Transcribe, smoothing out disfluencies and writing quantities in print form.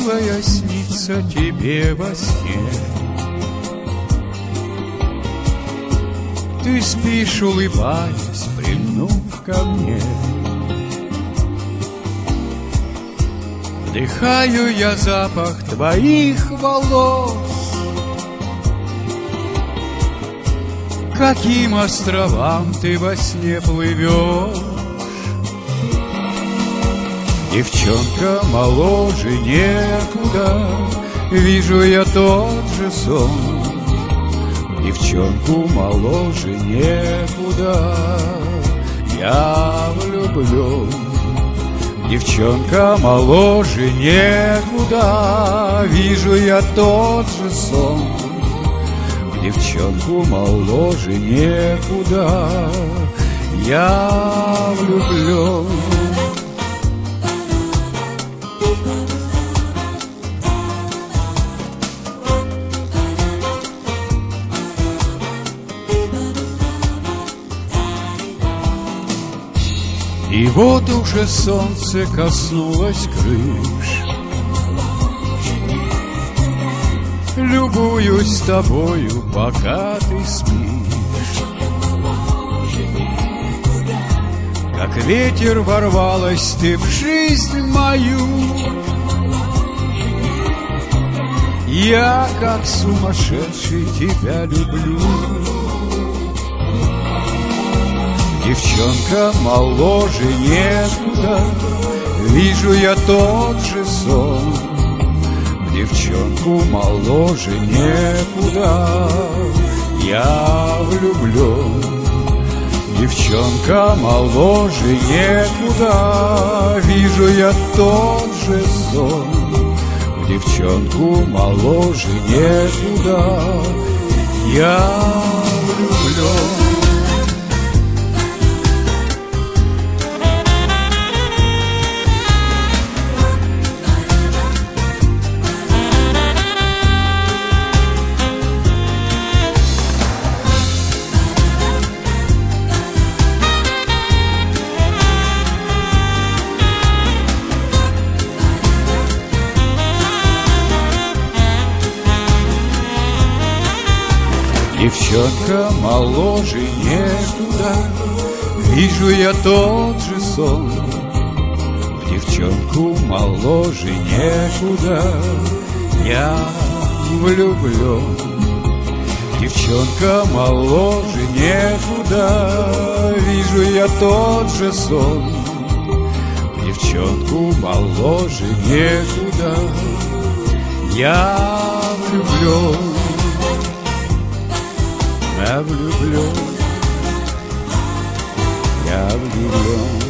милая снится тебе во сне. Ты спишь, улыбаясь, прильнув ко мне. Вдыхаю я запах твоих волос. Каким островам ты во сне плывешь? Девчонка моложе некуда, вижу я тот же сон. Девчонку моложе некуда, я влюблен. Девчонка моложе некуда, вижу я тот же сон. Девчонку моложе некуда, я влюблен. И вот уже солнце коснулось крыш. Любуюсь тобою, пока ты спишь. Как ветер ворвалась ты в жизнь мою. Я, как сумасшедший, тебя люблю. Девчонка моложе некуда, вижу я тот же сон. Девчонку моложе некуда, я влюблен. Девчонка моложе некуда, вижу я тот же сон. Девчонку моложе некуда, я влюблен. Девчонка моложе некуда, вижу я тот же сон. В девчонку моложе некуда, я влюблен. Девчонка моложе некуда, вижу я тот же сон. В девчонку моложе некуда, я влюблен. Я влюблен, я влюблен.